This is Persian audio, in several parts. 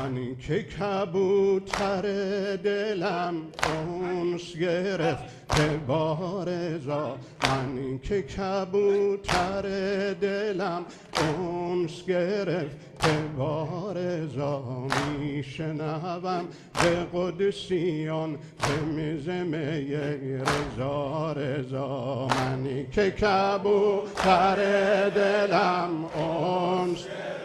من که کبوتر دلم انس گرفته با رضا، من که کبوتر دلم انس گرفته با رضا، میشنوم به قدسیان زمزمه رضا رضا. من که کبوتر دلم انس،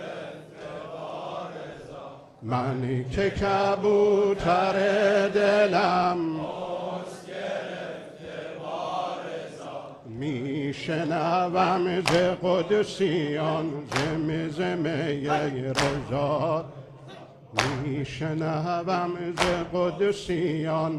من که کبوتر دلم میشنوم ز قدسیان زمزمه رضا، میشنوم ز قدسیان.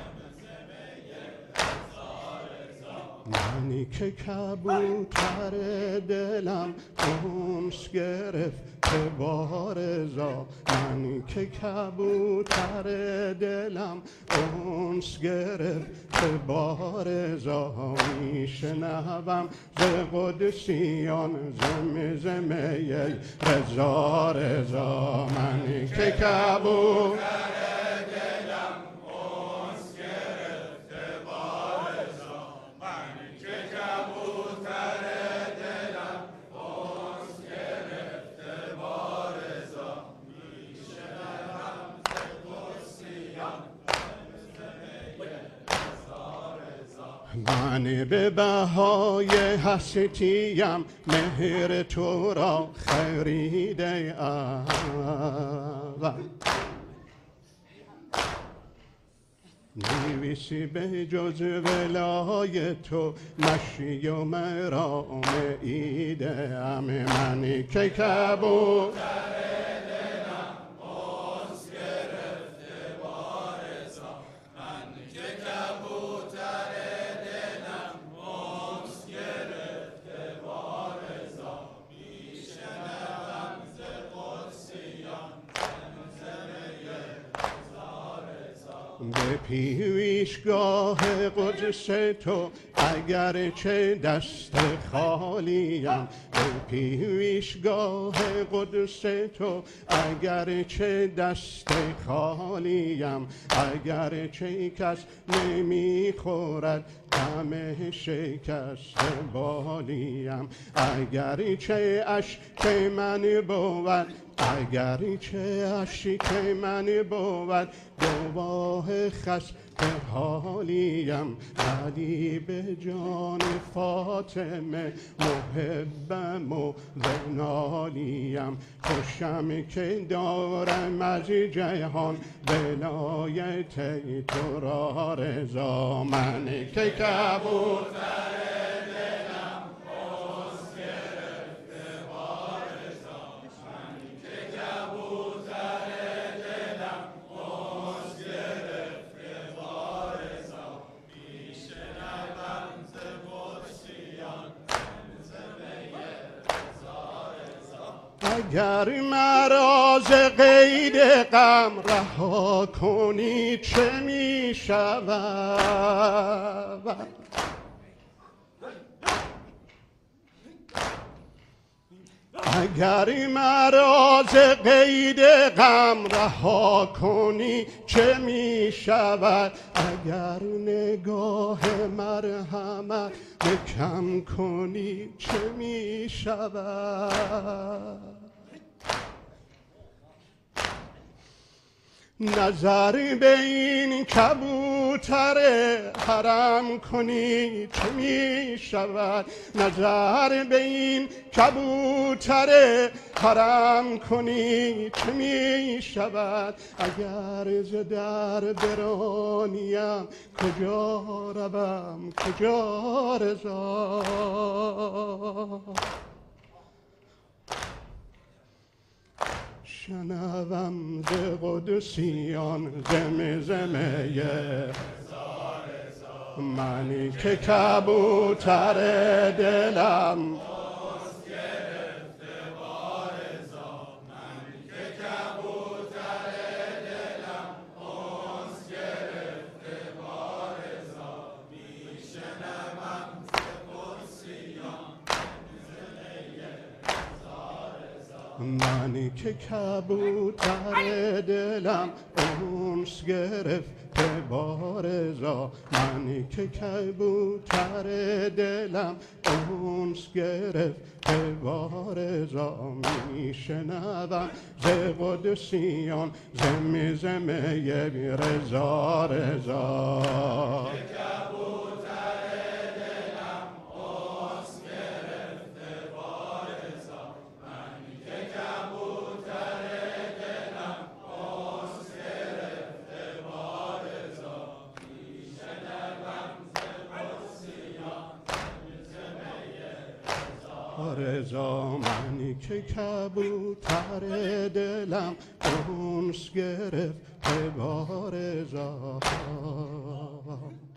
منی که کبوتر دلم انس گرفته با رضا، منی که کبوتر دلم انس گرفته با رضا، میشنوم ز قدسیان زمزمه رضا رضا. منی که کبوتر من به بهای هستیم مهر تو را خریده ام، نویسی به جز ولای تو مشی و مرام ایده ام. منی که کبوتر به پیشگاه قدس تو اگر چه دست خالیم، به پیشگاه قدس تو اگر چه دست خالیم، اگر چه کس نمیخورد غم شکست بالیم، اگر چه اشک من بود، اگر چه اشک من بود گواه خسته حالیم، ولی به جان فاطمه محبم و ونالیم، خوشم که دارم از جهان ولایت تو را رضا. من که کبوتر اگر مرا ز قید غم رها کنی چه می شود، اگر مرا ز قید غم رها کنی چه می شود، اگر نگاه مرحمت کم کنی چه می شود، نظر به این کبوتر حرم کنی چه می شود، نظر به این کبوتر حرم کنی چه می شود، اگر ز در برانیم کجا روم کجا رضا. شنوم ز قدسیان زمزمه منی که کبوتر دلم منی که کبوتر دلم اونس گرفته با رضا، منی که کبوتر دلم اونس گرفته با رضا، میشنوم ز قدسیان زمزمه رضا رضا. رضا منی که کبوتر دلم اونس گرفته با رضا.